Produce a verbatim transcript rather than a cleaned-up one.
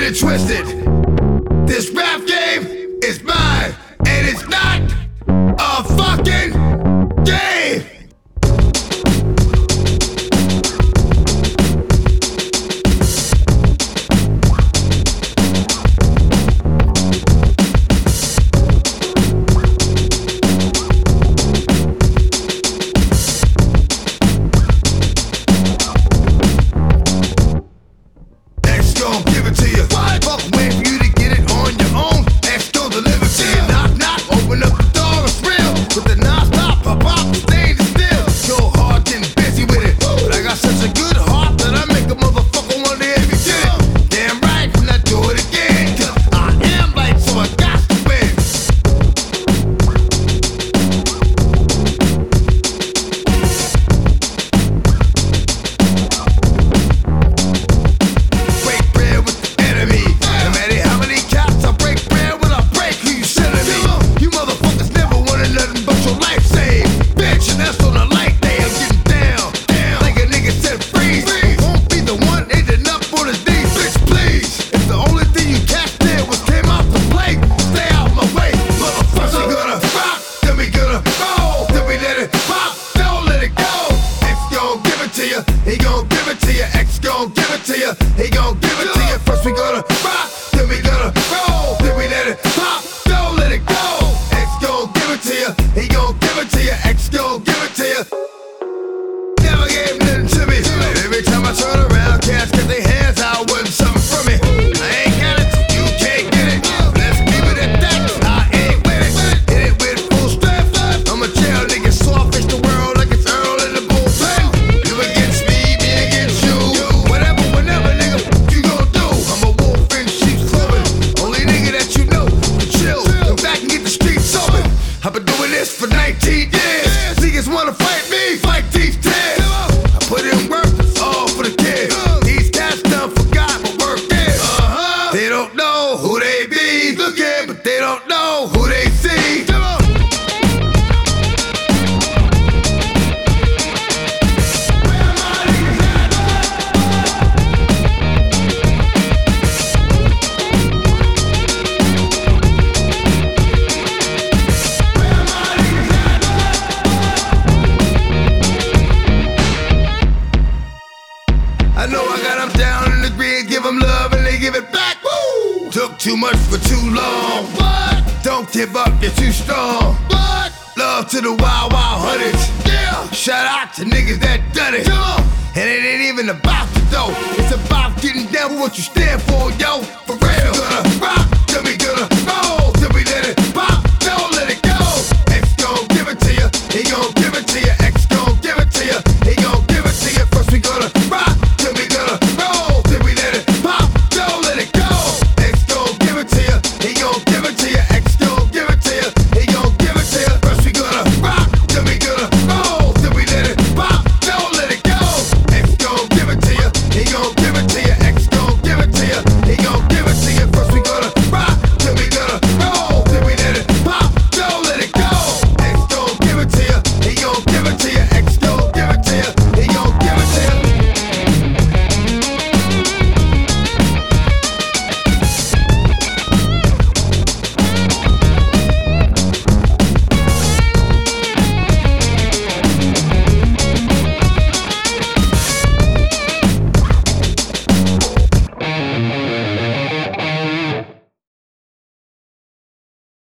get it twisted. This rap game is mine, and it's not a fucking game. Gon' give it to you. Fuck wait for you to get it on your own. X gon' deliver to you. Knock, knock, open up the door, it's real. With the non-stop, pop, pop, staying still. Go hard, getting busy with it. But I got such a good heart that I make a motherfucker wonder if you did it. Damn right, and I do it again. Cause I am like, so I got to win. He gon' give it to you, X gon' give it to you. He gon' give it to you. First we gonna rock, then we gonna roll, then we let it pop, don't let it go. X gon' give it to you, he gon' give it to you. X gon' give it to you. Never gave nothing to me. Every time I turn around, cats get their hands out, wanting something from me. I ain't got it, you can't get it. Let's keep it at that. I ain't with it. Hit it with full strength. I'm a jail nigga, so I fix the world like it's Earl in the bullpen. You against me, me against you. Whatever, whenever, nigga, what you gon' do? I'm a wolf in sheep's clothing. Only nigga that you know. Chill, come back and get the streets open. I've been doing this for nineteen years. Niggas wanna fight me, fight these tears. I put in work, it's all for the kids. These cats done forgot what work is. Uh-huh. They don't know who they be looking, but they don't know who they see. I know I got them down in the green, give them love and they give it back. Woo! Took too much for too long. What? Don't give up, you're too strong. What? Love to the wild, wild hundreds. Yeah. Shout out to niggas that done it. Come on. And it ain't even about the dough. It's about getting down with what you stand for, yo.